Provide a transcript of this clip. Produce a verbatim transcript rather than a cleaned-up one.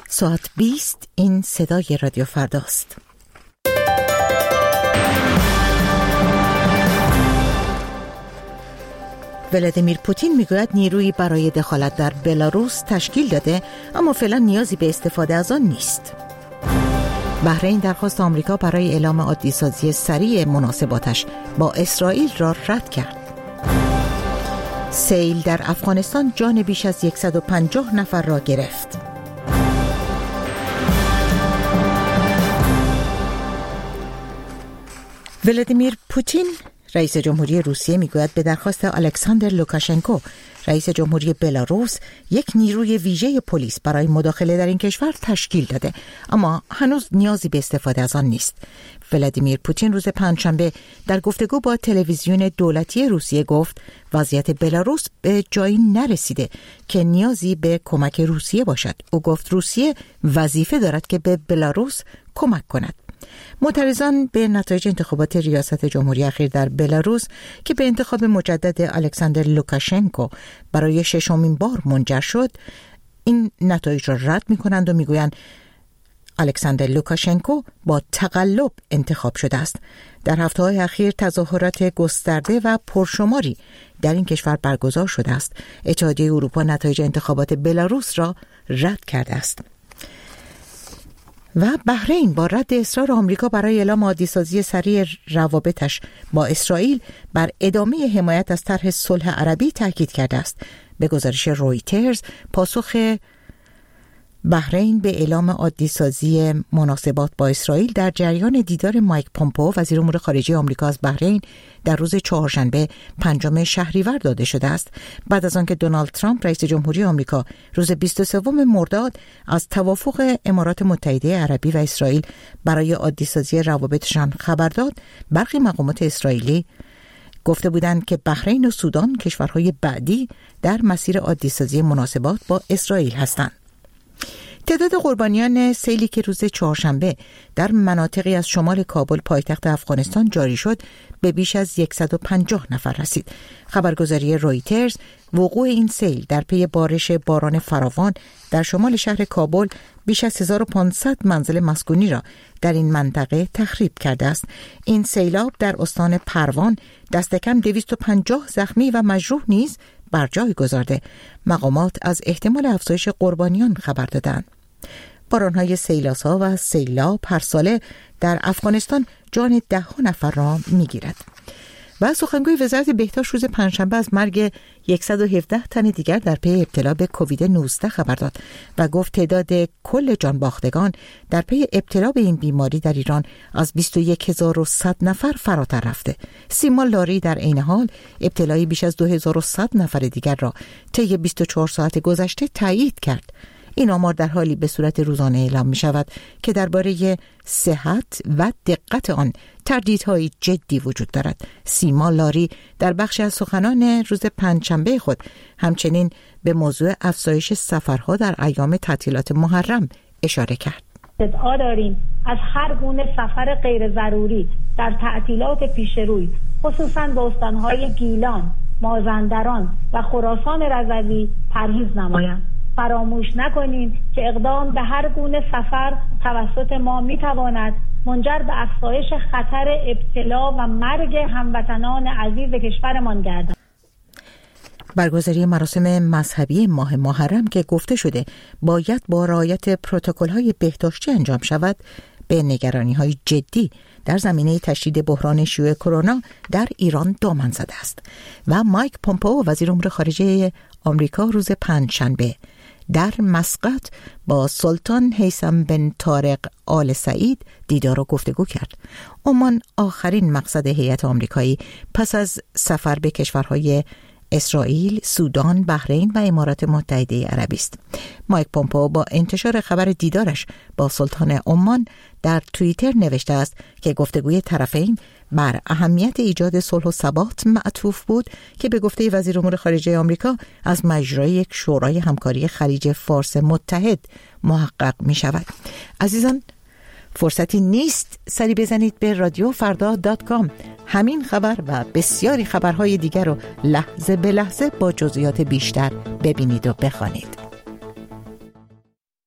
ساعت بیست این صدای رادیو فرداست. ولادیمیر پوتین میگوید نیرویی برای دخالت در بلاروس تشکیل داده، اما فعلا نیازی به استفاده از آن نیست. بحرین درخواست آمریکا برای اعلام عادی‌سازی سریع مناسباتش با اسرائیل را رد کرد. سیل در افغانستان جان بیش از صد و پنجاه نفر را گرفت. ولادیمیر پوتین رئیس جمهوری روسیه میگوید به درخواست الکساندر لوکاشنکو رئیس جمهوری بلاروس یک نیروی ویژه پلیس برای مداخله در این کشور تشکیل داده، اما هنوز نیازی به استفاده از آن نیست. ولادیمیر پوتین روز پنجشنبه در گفتگو با تلویزیون دولتی روسیه گفت وضعیت بلاروس به جایی نرسیده که نیازی به کمک روسیه باشد. او گفت روسیه وظیفه دارد که به بلاروس کمک کند. معترضان به نتایج انتخابات ریاست جمهوری اخیر در بلاروس که به انتخاب مجدد الکساندر لوکاشنکو برای ششمین بار منجر شد، این نتایج را رد می‌کنند و می‌گویند الکساندر لوکاشنکو با تقلب انتخاب شده است. در هفته‌های اخیر تظاهرات گسترده و پرشماری در این کشور برگزار شده است. اتحادیه اروپا نتایج انتخابات بلاروس را رد کرده است. و بحرین با رد اصرار آمریکا برای اعلام عادی‌سازی سریع روابطش با اسرائیل بر ادامه حمایت از طرح صلح عربی تاکید کرده است. به گزارش رویترز، پاسخ بحرین به اعلام عادی‌سازی مناسبات با اسرائیل در جریان دیدار مایک پومپئو وزیر امور خارجه آمریکا از بحرین در روز چهارشنبه پنجم شهریور داده شده است، بعد از آنکه دونالد ترامپ رئیس جمهوری آمریکا روز بیست و سوم مرداد از توافق امارات متحده عربی و اسرائیل برای عادی‌سازی روابطشان خبر داد. برخی مقامات اسرائیلی گفته بودند که بحرین و سودان کشورهای بعدی در مسیر عادی‌سازی مناسبات با اسرائیل هستند. تعداد قربانیان سیلی که روز چهارشنبه در مناطقی از شمال کابل پایتخت افغانستان جاری شد به بیش از صد و پنجاه نفر رسید. خبرگزاری رویترز وقوع این سیل در پی بارش باران فراوان در شمال شهر کابل بیش از هزار و پانصد منزل مسکونی را در این منطقه تخریب کرده است. این سیلاب در استان پروان دست کم دویست و پنجاه زخمی و مجروح نیز بر جای گذارده. مقامات از احتمال افزایش قربانیان خبر دادند. باران‌های سیلاسا و سیلاب هر ساله در افغانستان جان ده ها نفر را می‌گیرد. و سخنگوی وزارت بهداشت روز پنجشنبه از مرگ صد و هفده تن دیگر در پی ابتلا به کووید نوزده خبر داد و گفت تعداد کل جانباختگان در پی ابتلا به این بیماری در ایران از بیست و یک هزار و صد نفر فراتر رفته. سیما لاری در عین حال ابتلای بیش از دو هزار و صد نفر دیگر را طی بیست و چهار ساعت گذشته تایید کرد. این آمار در حالی به صورت روزانه اعلام می شود که درباره صحت و دقت آن تردیدهای جدی وجود دارد. سیما لاری در بخش از سخنان روز پنجشنبه خود همچنین به موضوع افزایش سفرها در ایام تعطیلات محرم اشاره کرد. ادعا داریم از هر گونه سفر غیر ضروری در تعطیلات پیش روی، خصوصاً به استانهای گیلان، مازندران و خراسان رضوی پرهیز نمایند. فراموش نکنیم که اقدام به هر گونه سفر توسط ما میتواند منجر به افزایش خطر ابتلا و مرگ هموطنان عزیز کشورمان گردد. برگزاری مراسم مذهبی ماه محرم که گفته شده باید با رعایت پروتکل‌های بهداشتی انجام شود، به نگرانی‌های جدی در زمینه تشدید بحران شیوع کرونا در ایران دامن زده است. و مایک پومپئو وزیر امور خارجه آمریکا روز پنجشنبه در مسقط با سلطان هیثم بن طارق آل سعید دیدار و گفتگو کرد. عمان آخرین مقصد هیئت آمریکایی پس از سفر به کشورهای اسرائیل، سودان، بحرین و امارات متحده عربی است. مایک پومپئو با انتشار خبر دیدارش با سلطان عمان در توییتر نوشته است که گفتگوی طرفین بر اهمیت ایجاد صلح و ثبات معطوف بود که به گفته وزیر امور خارجه آمریکا از مجرای یک شورای همکاری خلیج فارس متحد محقق می شود. عزیزان، فرصتی نیست سری بزنید به رادیو فردا دات کام. همین خبر و بسیاری خبرهای دیگر رو لحظه به لحظه با جزئیات بیشتر ببینید و بخوانید.